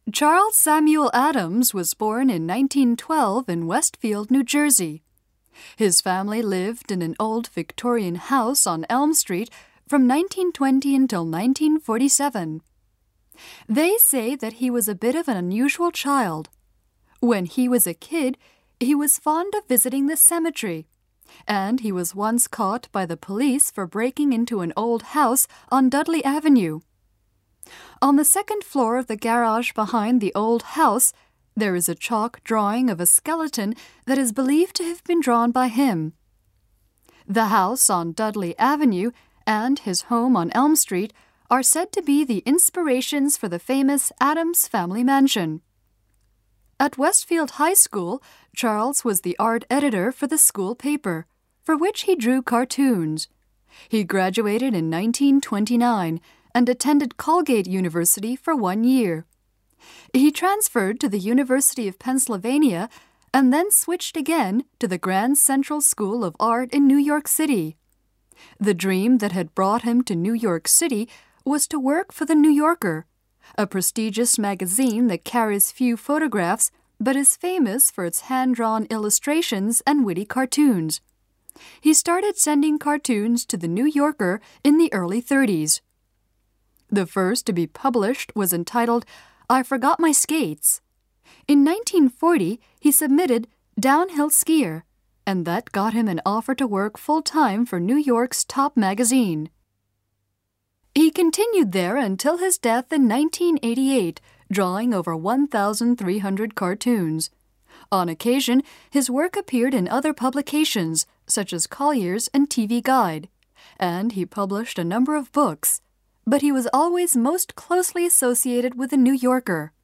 Charles Samuel Adams was born in 1912 in Westfield, New Jersey. His family lived in an old Victorian house on Elm Street from 1920 until 1947. They say that he was a bit of an unusual child. When he was a kid, he was fond of visiting the cemetery, and he was once caught by the police for breaking into an old house on Dudley Avenue. On the second floor of the garage behind the old house, there is a chalk drawing of a skeleton that is believed to have been drawn by him. The house on Dudley Avenue and his home on Elm Street are said to be the inspirations for the famous Addams Family Mansion. At Westfield High School, Charles was the art editor for the school paper, for which he drew cartoons. He graduated in 1929 and attended Colgate University for 1 year. He transferred to the University of Pennsylvania and then switched again to the Grand Central School of Art in New York City. The dream that had brought him to New York City was to work for The New Yorker, a prestigious magazine that carries few photographs but is famous for its hand-drawn illustrations and witty cartoons. He started sending cartoons to The New Yorker in the early 30s. The first to be published was entitled I Forgot My Skates. In 1940, he submitted Downhill Skier, and that got him an offer to work full-time for New York's top magazine. He continued there until his death in 1988, drawing over 1,300 cartoons. On occasion, his work appeared in other publications, such as Collier's and TV Guide, and he published a number of books, but he was always most closely associated with The New Yorker.